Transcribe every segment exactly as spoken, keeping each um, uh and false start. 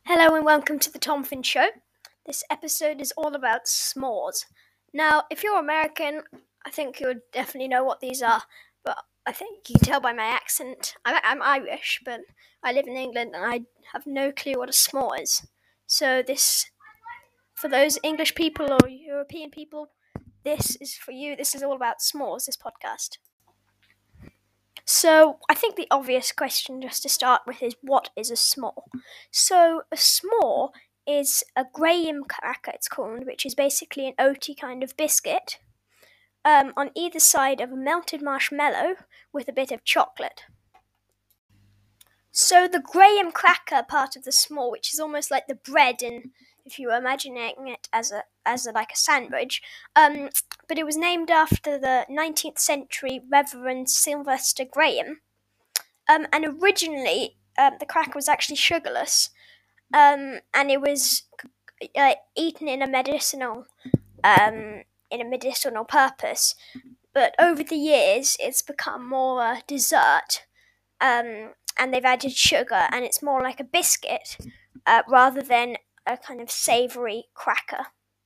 Hello and welcome to the Tom Finn Show. This episode is all about s'mores. Now, if you're American, I think you'll definitely know what these are, but I think you can tell by my accent. I'm, I'm Irish, but I live in England and I have no clue what a s'more is. So this, for those English people or European people, this is for you. This is all about s'mores, this podcast. So, I think the obvious question just to start with is what is a s'more? So, a s'more is a graham cracker, it's called, which is basically an oaty kind of biscuit um, on either side of a melted marshmallow with a bit of chocolate. So, the graham cracker part of the s'more, which is almost like the bread in, if you were imagining it as a as a, like a sandwich, um, but it was named after the nineteenth century Reverend Sylvester Graham. Um, and originally, um, the cracker was actually sugarless, um, and it was uh, eaten in a medicinal, um, in a medicinal purpose. But over the years, it's become more a dessert, um, and they've added sugar, and it's more like a biscuit uh, rather than a kind of savoury cracker.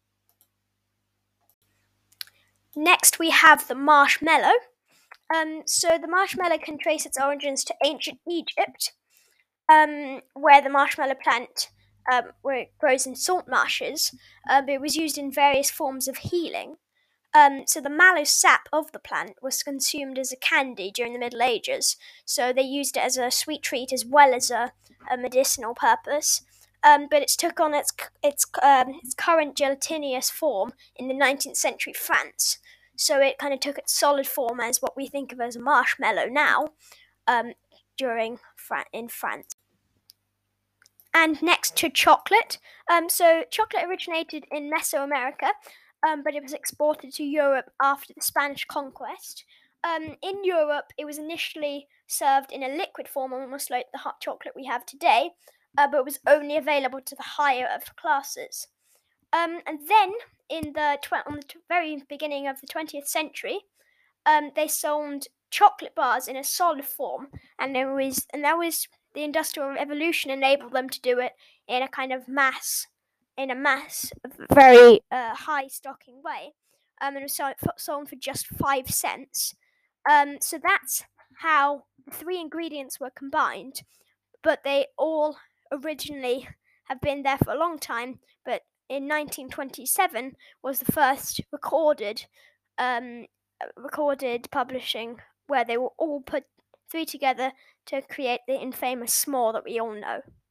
Next, we have the marshmallow. Um, so the marshmallow can trace its origins to ancient Egypt, um, where the marshmallow plant um, where it grows in salt marshes, uh, but it was used in various forms of healing. Um, so the mallow sap of the plant was consumed as a candy during the Middle Ages, so they used it as a sweet treat as well as a, a medicinal purpose. Um, but it took on its its um, its current gelatinous form in the nineteenth century France. So it kind of took its solid form as what we think of as a marshmallow now, um, during Fra- in France. And next to chocolate, um, so chocolate originated in Mesoamerica, um, but it was exported to Europe after the Spanish conquest. Um, in Europe, it was initially served in a liquid form, almost like the hot chocolate we have today, uh, but it was only available to the higher of classes. Um, and then, in the tw- on the t- very beginning of the twentieth century, um, they sold chocolate bars in a solid form, and there was and that was the Industrial Revolution enabled them to do it in a kind of mass, in a mass, very uh, high stocking way, um, and it was sold for, sold for just five cents. Um, so that's how the three ingredients were combined, but they all originally have been there for a long time. But in nineteen twenty-seven was the first recorded um, recorded publishing where they were all put three together to create the infamous s'more that we all know.